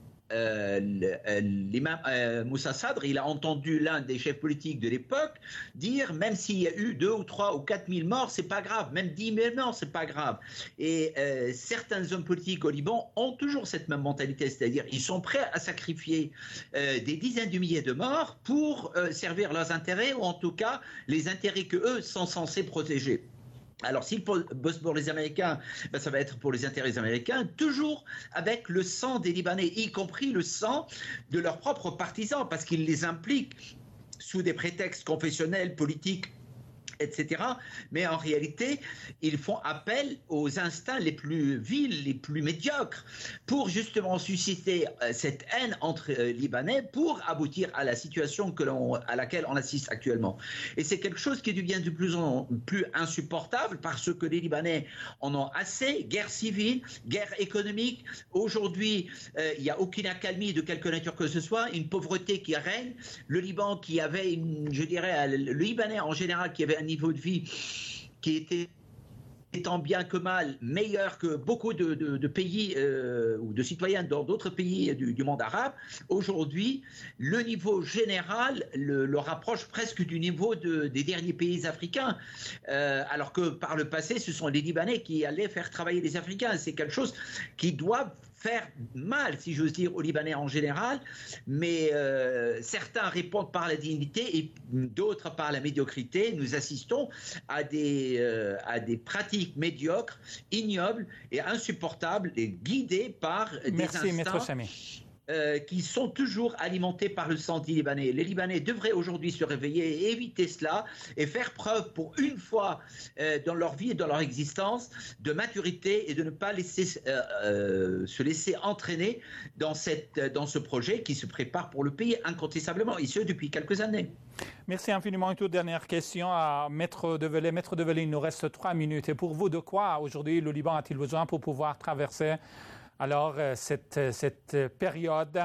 Euh, l'imam euh, Moussa Sadr, il a entendu l'un des chefs politiques de l'époque dire même s'il y a eu deux ou trois ou quatre mille morts, c'est pas grave, même dix mille morts, c'est pas grave. Et euh, certains hommes politiques au Liban ont toujours cette même mentalité, c'est-à-dire ils sont prêts à sacrifier euh, des dizaines de milliers de morts pour euh, servir leurs intérêts, ou en tout cas les intérêts que eux sont censés protéger. Alors, s'ils bossent pour les Américains, ben ça va être pour les intérêts des Américains, toujours avec le sang des Libanais, y compris le sang de leurs propres partisans, parce qu'ils les impliquent sous des prétextes confessionnels, politiques, et cetera. Mais en réalité, ils font appel aux instincts les plus vils, les plus médiocres, pour justement susciter euh, cette haine entre euh, Libanais, pour aboutir à la situation que l'on, à laquelle on assiste actuellement. Et c'est quelque chose qui devient de plus en plus insupportable, parce que les Libanais en ont assez. Guerre civile, guerre économique. Aujourd'hui, euh, il n'y a aucune accalmie de quelque nature que ce soit, une pauvreté qui règne. Le Liban qui avait, une, je dirais, le Libanais en général qui avait un niveau de vie qui était étant bien que mal meilleur que beaucoup de, de, de pays euh, ou de citoyens dans d'autres pays du, du monde arabe. Aujourd'hui, le niveau général le, le rapproche presque du niveau de, des derniers pays africains, euh, alors que par le passé, ce sont les Libanais qui allaient faire travailler les Africains. C'est quelque chose qui doit faire mal, si j'ose dire, aux Libanais en général, mais euh, certains répondent par la dignité et d'autres par la médiocrité. Nous assistons à des, euh, à des pratiques médiocres, ignobles et insupportables, et guidées par Merci, des Maître instincts Chamy. Euh, qui sont toujours alimentés par le sang des Libanais. Les Libanais devraient aujourd'hui se réveiller et éviter cela et faire preuve pour une fois euh, dans leur vie et dans leur existence de maturité et de ne pas laisser, euh, euh, se laisser entraîner dans, cette, dans ce projet qui se prépare pour le pays incontestablement, et ce depuis quelques années. Merci infiniment. Une toute dernière question à Maître Develet. Maître Develet, il nous reste trois minutes. Et pour vous, de quoi aujourd'hui le Liban a-t-il besoin pour pouvoir traverser alors cette, cette période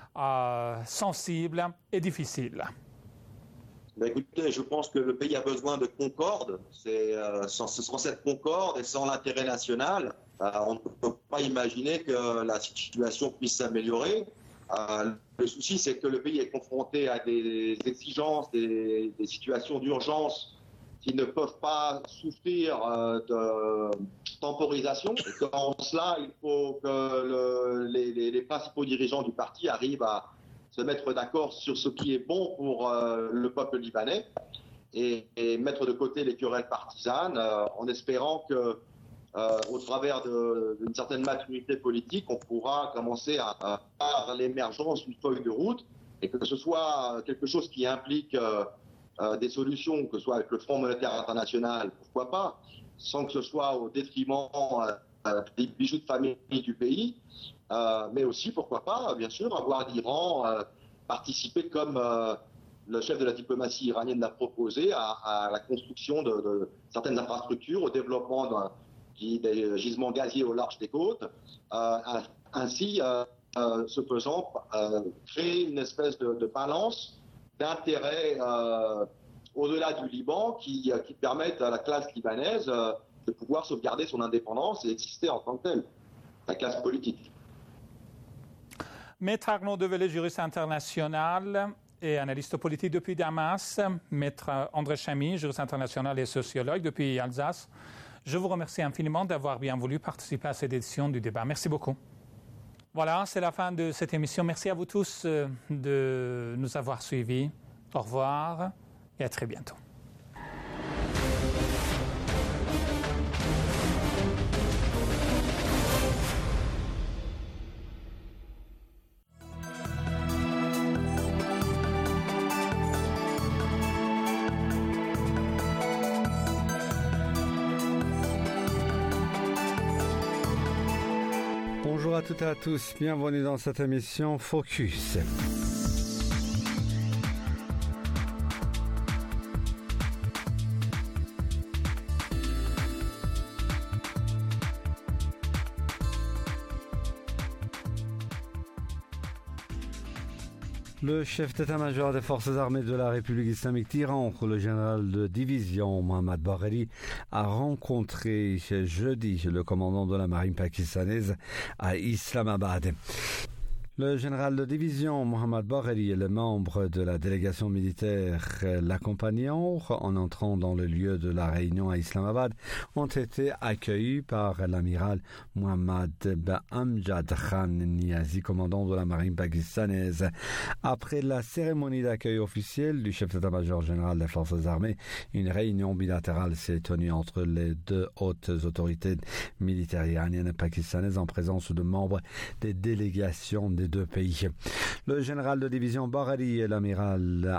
euh, sensible et difficile? Ben écoutez, je pense que le pays a besoin de concorde. C'est, euh, sans, sans cette concorde et sans l'intérêt national, euh, on ne peut pas imaginer que la situation puisse s'améliorer. Euh, le souci, c'est que le pays est confronté à des exigences, des, des situations d'urgence qui ne peuvent pas souffrir euh, de temporisation. Et qu'en cela, il faut que le, les, les, les principaux dirigeants du parti arrivent à se mettre d'accord sur ce qui est bon pour euh, le peuple libanais et, et mettre de côté les querelles partisanes euh, en espérant que, euh, au travers de, d'une certaine maturité politique, on pourra commencer à, à faire l'émergence d'une feuille de route, et que ce soit quelque chose qui implique euh, euh, des solutions, que ce soit avec le Fonds monétaire international, pourquoi pas, sans que ce soit au détriment euh, des bijoux de famille du pays, euh, mais aussi, pourquoi pas, bien sûr, avoir l'Iran euh, participer comme euh, le chef de la diplomatie iranienne l'a proposé à, à la construction de, de certaines infrastructures, au développement d'un, des gisements gaziers au large des côtes, euh, ainsi, euh, euh, ce faisant, euh, créer une espèce de, de balance d'intérêts euh, au-delà du Liban qui, qui permettent à la classe libanaise euh, de pouvoir sauvegarder son indépendance et exister en tant que telle, la classe politique. Maître Arnaud Develay, juriste international et analyste politique depuis Damas. Maître André Chamy, juriste international et sociologue depuis Alsace. Je vous remercie infiniment d'avoir bien voulu participer à cette édition du débat. Merci beaucoup. Voilà, c'est la fin de cette émission. Merci à vous tous de nous avoir suivis. Au revoir et à très bientôt. Bonjour à toutes et à tous, bienvenue dans cette émission Focus. Le chef d'état-major des forces armées de la République islamique d'Iran, le général de division Mohammad Bagheri, a rencontré jeudi le commandant de la marine pakistanaise à Islamabad. Le général de division Mohammad Bagheri et les membres de la délégation militaire l'accompagnant en entrant dans le lieu de la réunion à Islamabad ont été accueillis par l'amiral Mohammad Amjad Khan Niazi, commandant de la marine pakistanaise. Après la cérémonie d'accueil officielle du chef d'état-major général des forces armées, une réunion bilatérale s'est tenue entre les deux hautes autorités militaires iraniennes et pakistanaises en présence de membres des délégations des deux pays. Le général de division Bagheri et l'amiral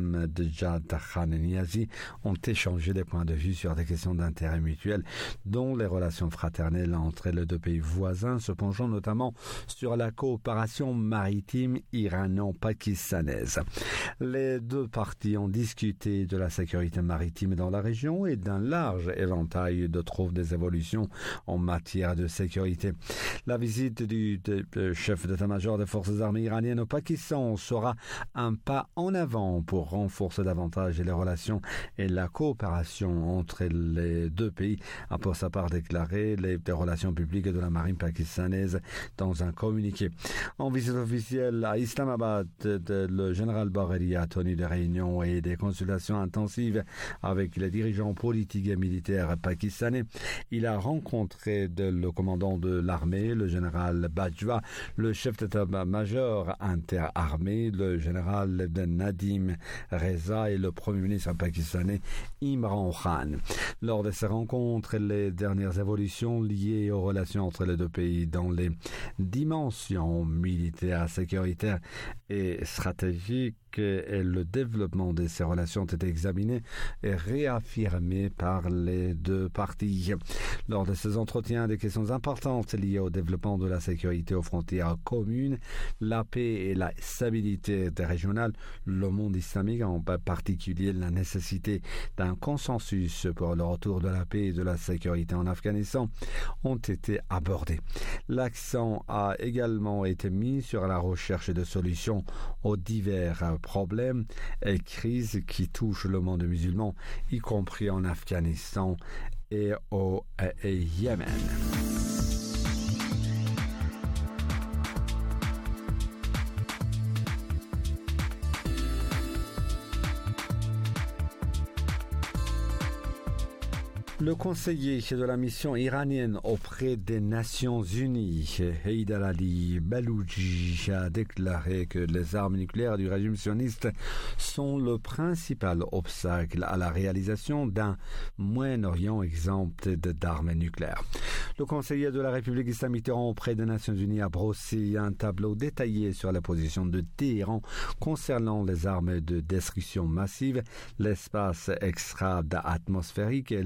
Amjad Khan Niazi ont échangé des points de vue sur des questions d'intérêt mutuel, dont les relations fraternelles entre les deux pays voisins, se penchant notamment sur la coopération maritime irano-pakistanaise. Les deux parties ont discuté de la sécurité maritime dans la région et d'un large éventail de troubles des évolutions en matière de sécurité. La visite du de, de chef d'état-major des forces armées iraniennes au Pakistan sera un pas en avant pour renforcer davantage les relations et la coopération entre les deux pays, a pour sa part déclaré les, les relations publiques de la marine pakistanaise dans un communiqué. En visite officielle à Islamabad, de, le général Bagheri a tenu des réunions et des consultations intensives avec les dirigeants politiques et militaires pakistanais. Il a rencontré de, le commandant de l'armée, le général Bajwa, le chef d'état-major interarmé, le général Nadim Reza et le premier ministre pakistanais Imran Khan. Lors de ces rencontres, les dernières évolutions liées aux relations entre les deux pays dans les dimensions militaires, sécuritaires et stratégiques et le développement de ces relations ont été examinés et réaffirmés par les deux parties. Lors de ces entretiens, des questions importantes liées au développement de la sécurité aux frontières communes, la paix et la stabilité régionale, le monde islamique, en particulier la nécessité d'un consensus pour le retour de la paix et de la sécurité en Afghanistan, ont été abordés. L'accent a également été mis sur la recherche de solutions aux divers problèmes et crises qui touchent le monde musulman, y compris en Afghanistan et au et Yémen. Le conseiller de la mission iranienne auprès des Nations Unies, Heydar Ali Balouchi, a déclaré que les armes nucléaires du régime sioniste sont le principal obstacle à la réalisation d'un Moyen-Orient exempt d'armes nucléaires. Le conseiller de la République islamique d'Iran auprès des Nations Unies a brossé un tableau détaillé sur la position de Téhéran concernant les armes de destruction massive, l'espace extra-atmosphérique et les armes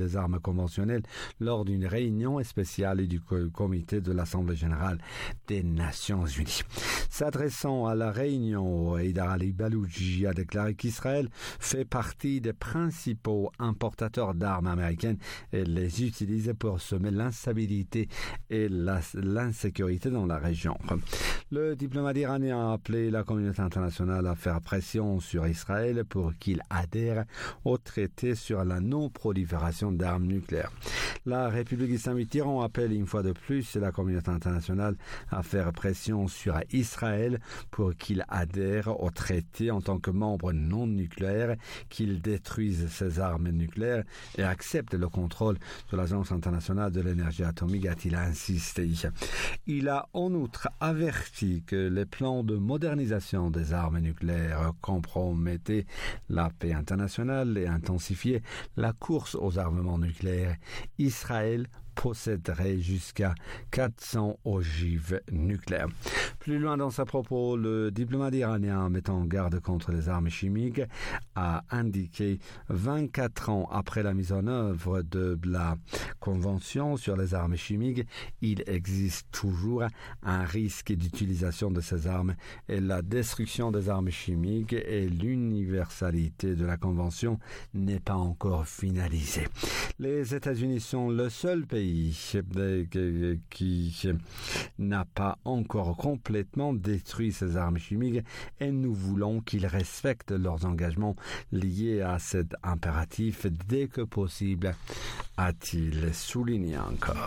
conventionnelle lors d'une réunion spéciale du comité de l'Assemblée générale des Nations unies. S'adressant à la réunion, Haïdar Ali Balouchi a déclaré qu'Israël fait partie des principaux importateurs d'armes américaines et les utilise pour semer l'instabilité et la, l'insécurité dans la région. Le diplomate iranien a appelé la communauté internationale à faire pression sur Israël pour qu'il adhère au traité sur la non-prolifération d'armes nucléaires. La République islamique d'Iran appelle une fois de plus la communauté internationale à faire pression sur Israël pour qu'il adhère au traité en tant que membre non nucléaire, qu'il détruise ses armes nucléaires et accepte le contrôle de l'Agence internationale de l'énergie atomique, a-t-il insisté. Il a en outre averti que les plans de modernisation des armes nucléaires compromettaient la paix internationale et intensifiaient la course aux armements nucléaires. Israël posséderait jusqu'à quatre cents ogives nucléaires. Plus loin dans sa propos, le diplomate iranien mettant en garde contre les armes chimiques a indiqué vingt-quatre ans après la mise en œuvre de la Convention sur les armes chimiques, il existe toujours un risque d'utilisation de ces armes et la destruction des armes chimiques et l'universalité de la Convention n'est pas encore finalisée. Les États-Unis sont le seul pays qui n'a pas encore complètement détruit ces armes chimiques et nous voulons qu'ils respectent leurs engagements liés à cet impératif dès que possible, a-t-il souligné encore.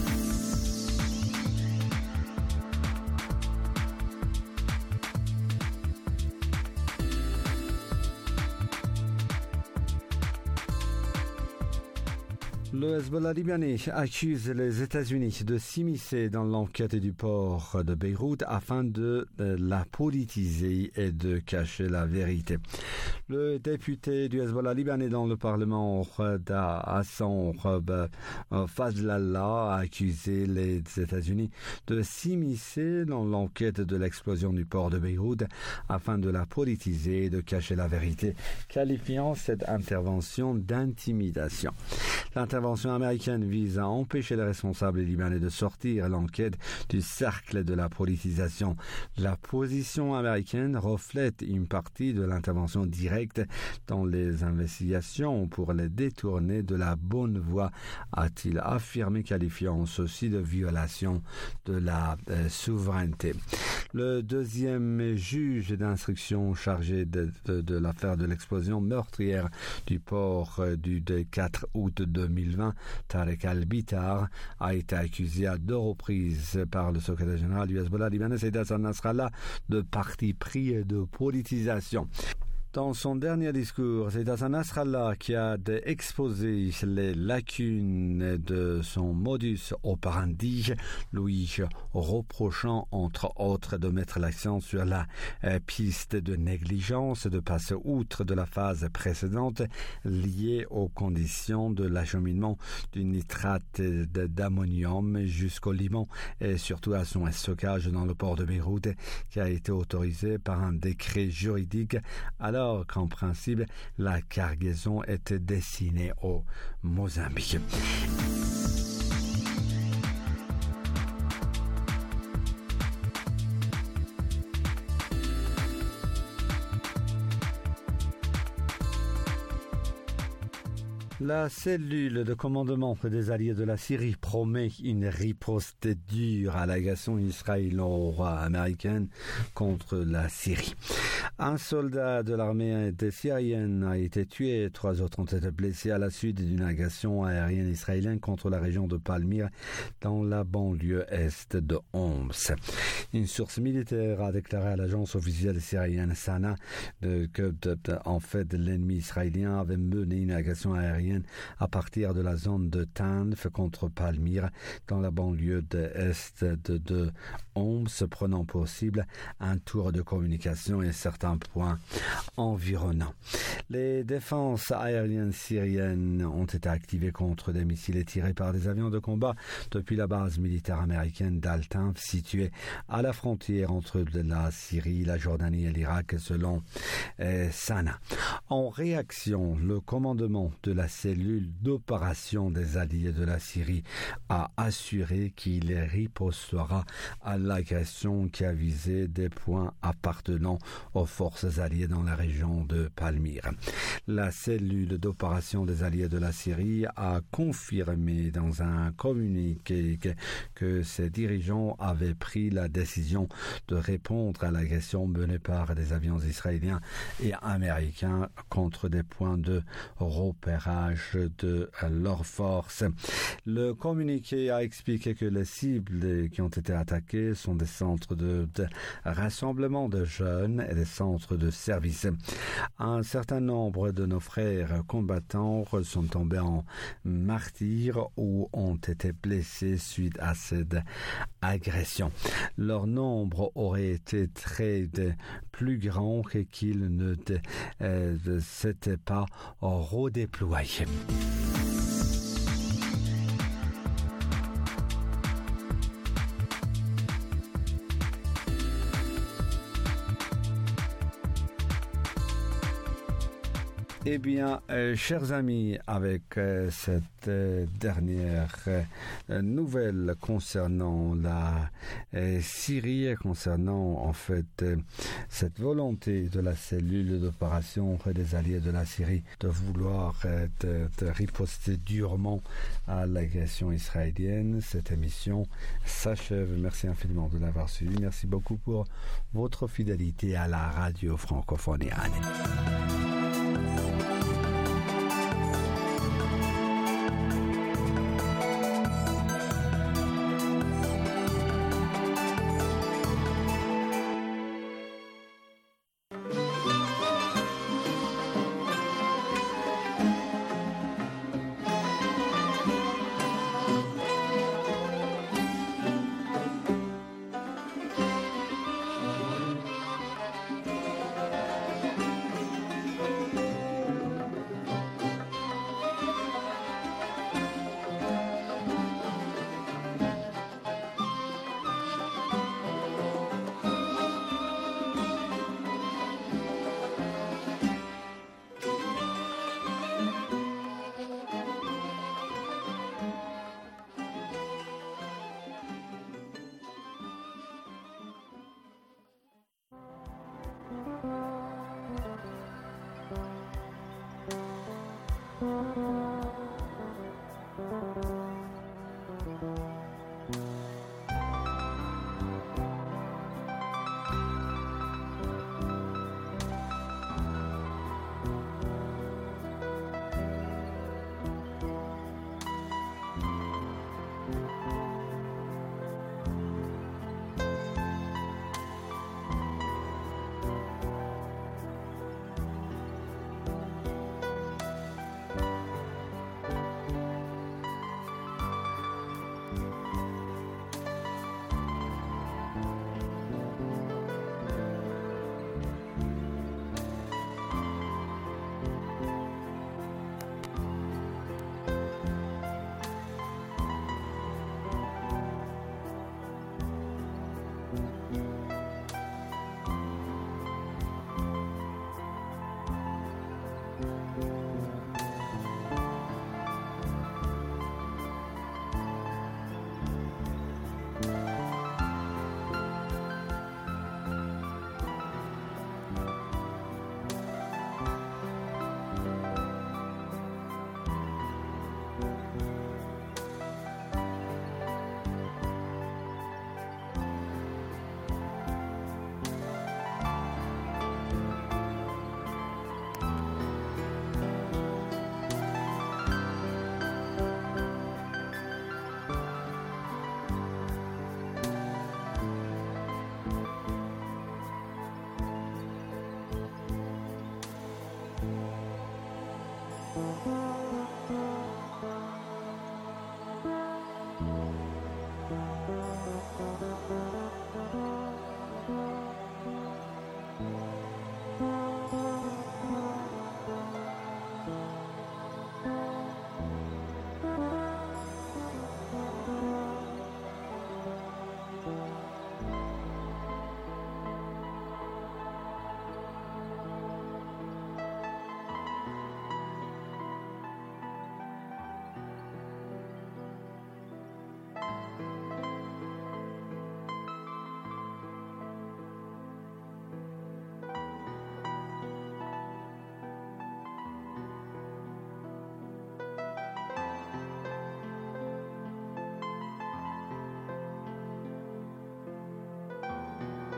Le Hezbollah libanais accuse les États-Unis de s'immiscer dans l'enquête du port de Beyrouth afin de la politiser et de cacher la vérité. Le député du Hezbollah libanais dans le Parlement, Hassan Fadlallah, a accusé les États-Unis de s'immiscer dans l'enquête de l'explosion du port de Beyrouth afin de la politiser et de cacher la vérité, qualifiant cette intervention d'intimidation. L'intervention américaine vise à empêcher les responsables libanais de sortir l'enquête du cercle de la politisation. La position américaine reflète une partie de l'intervention directe dans les investigations pour les détourner de la bonne voie, a-t-il affirmé, qualifiant ceci de violation de la euh, souveraineté. Le deuxième juge d'instruction chargé de, de, de l'affaire de l'explosion meurtrière du port euh, du quatre août deux mille vingt, Tarek Al-Bitar, a été accusé à deux reprises par le secrétaire général du Hezbollah libanais, Saïd Hassan Nasrallah, de parti pris et de politisation. Dans son dernier discours, c'est Hassan Nasrallah qui a exposé les lacunes de son modus operandi, lui reprochant entre autres de mettre l'accent sur la euh, piste de négligence, de passer outre de la phase précédente liée aux conditions de l'acheminement du nitrate d'ammonium jusqu'au Liban et surtout à son stockage dans le port de Beyrouth qui a été autorisé par un décret juridique alors qu'en principe, la cargaison était destinée au Mozambique. La cellule de commandement des alliés de la Syrie promet une riposte dure à l'agression israélo-américaine contre la Syrie. Un soldat de l'armée syrienne a été tué, trois autres ont été blessés à la suite d'une agression aérienne israélienne contre la région de Palmyre dans la banlieue est de Homs. Une source militaire a déclaré à l'agence officielle syrienne Sana de, que de, de, en fait l'ennemi israélien avait mené une agression aérienne à partir de la zone de Tanf contre Palmyre dans la banlieue de est de, de Homs, prenant possible un tour de communication et certains points environnants. Les défenses aériennes syriennes ont été activées contre des missiles tirés par des avions de combat depuis la base militaire américaine d'Al-Tanf située à la frontière entre la Syrie, la Jordanie et l'Irak selon eh, Sana. En réaction, le commandement de la cellule d'opération des alliés de la Syrie a assuré qu'il ripostera à l'agression qui a visé des points appartenant aux forces alliées dans la région de Palmyre. La cellule d'opération des alliés de la Syrie a confirmé dans un communiqué que, que ses dirigeants avaient pris la décision de répondre à l'agression menée par des avions israéliens et américains contre des points de repérage de leurs forces. Le communiqué a expliqué que les cibles qui ont été attaquées sont des centres de, de rassemblement de jeunes et des centres de services. Un certain nombre de nos frères combattants sont tombés en martyrs ou ont été blessés suite à cette agression. Leur nombre aurait été très de, plus grand et qu'ils ne de, euh, de, s'étaient pas redéployés. Eh bien, euh, chers amis, avec euh, cette euh, dernière euh, nouvelle concernant la euh, Syrie, concernant en fait euh, cette volonté de la cellule d'opération des alliés de la Syrie de vouloir euh, de, de riposter durement à l'agression israélienne, cette émission s'achève. Merci infiniment de l'avoir suivi. Merci beaucoup pour votre fidélité à la radio francophone.